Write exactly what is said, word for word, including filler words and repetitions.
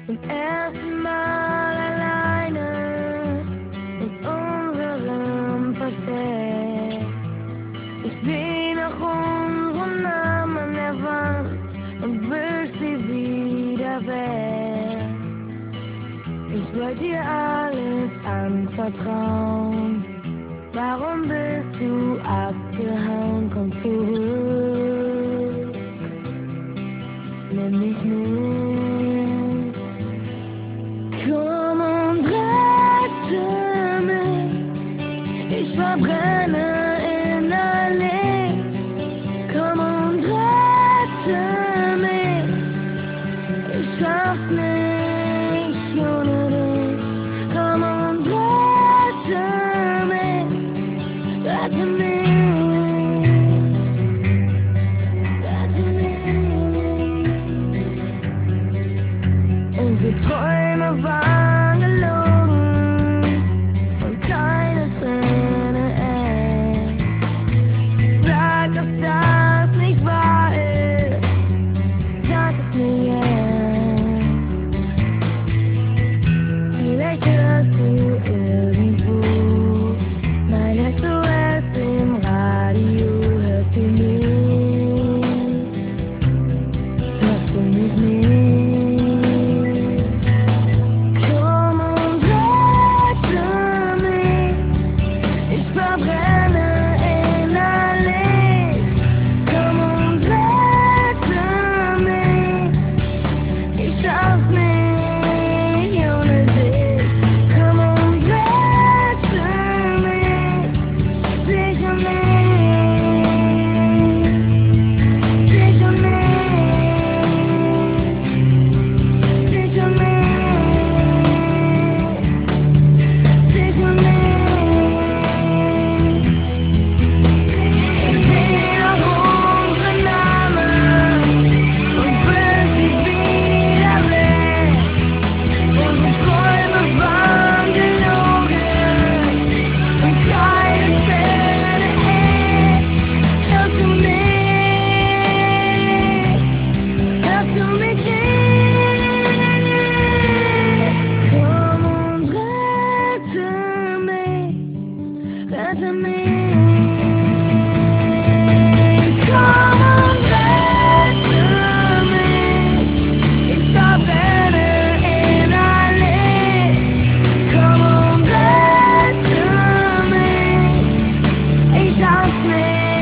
Zum ersten Mal alleine in unserem Versteck. Ich seh noch unseren Namen an der Wand und wisch sie wieder weg. Ich wollte dir alles anvertrauen. Warum bist du abgehauen? Komm zurück, nimm mich mit. Komm und rette mich, ich verbrenne innerlich. Komm und rette mich, ich schaff's nicht ohne dich. Komm und rette mich, rette mich, rette mich. Unsere Träume waren gelogen und keine Träne echt. Sag, dass das nicht wahr ist, sag es mir jetzt. Vielleicht hörst du irgendwo mein S O S im Radio. Hörst du mich? Hörst du mich nicht? Komm und rette mich, ich verbrenne innerlich. Komm und rette mich, ich schaff's nicht ohne dich. Komm und rette mich, dich und mich, dich und mich, dich und mich, dich und mich. Ich seh noch unsere Namen und wisch sie wieder weg. Unsere Träume waren gelogen und keine Träne echt. Hörst du mich? Hörst du mich nicht? Komm und rette mich, rette mich. Komm und rette mich, ich verbrenne innerlich. Komm und rette mich, ich schaff's nicht.